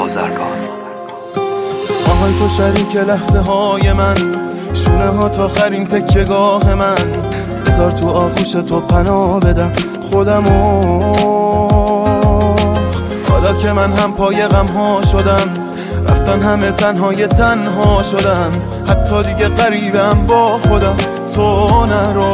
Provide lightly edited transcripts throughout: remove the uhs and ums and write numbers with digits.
آهای تو شریک لحظه های من، شونه ها تا آخرین تکیه‌گاه من. بذار تو آغوش تو پناه بدم خودمو، حالا که من هم پای غم ها شدم، رفتن همه تنها شدم. حتی دیگه غریبم با خودم، تو نرو،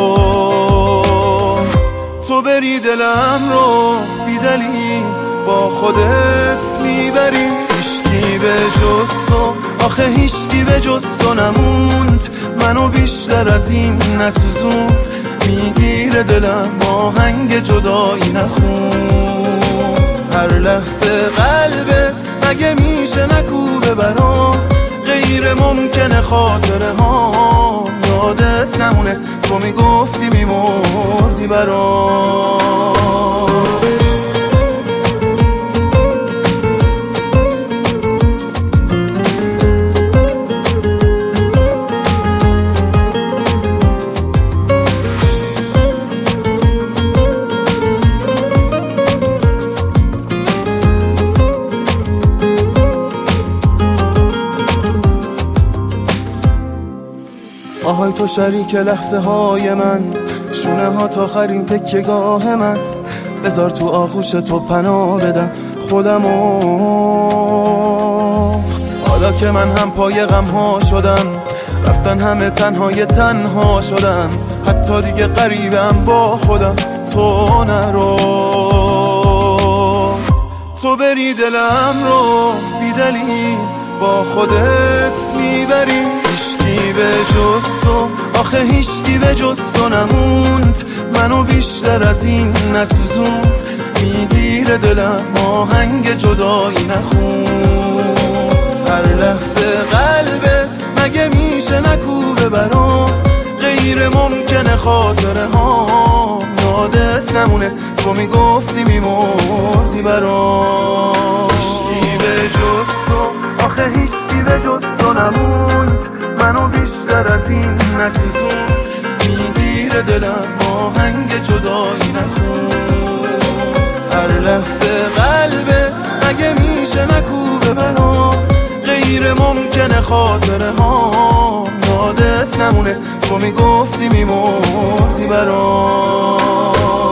تو بری دلم رو بی دلیل با خودت میبری. هیچکی به جز تو، آخه هیچکی به جز تو نموند، منو بیشتر از این نسوزون. میگیره دلم آهنگ جدایی نخون، هر لحظه قلبت مگه میشه نکوبه برام. غیر ممکنه خاطره ها یادت نمونه، تو میگفتی میمردی برام. آهای تو شریک لحظه های من، شونه ها تا آخرین تکیه‌گاه من. بذار تو آغوش تو پناه بدم خودمو، حالا که من هم پای غم ها شدم، رفتن همه تنها شدم. حتی دیگه غریبم با خودم، تو نرو، تو بری دلم رو بی دلیل با خودت میبری. هیچکی به جز تو، آخه هیچکی به جز تو نموند، منو بیشتر از این نسوزون. میگیره دلم آهنگ جدایی نخون، هر لحظه قلبت مگه میشه نکوبه برام. غیر ممکنه خاطره ها یادت نمونه، تو میگفتی میمردی برام. هیچکی به جز تو، آخه هیچکی به جز تو نموند، منو بیشتر از این نسوزون. میگیره دلم آهنگ جدایی نخون، هر لحظه قلبت مگه میشه نکوبه برام. غیر ممکنه خاطره ها یادت نمونه، تو میگفتی میمردی برام.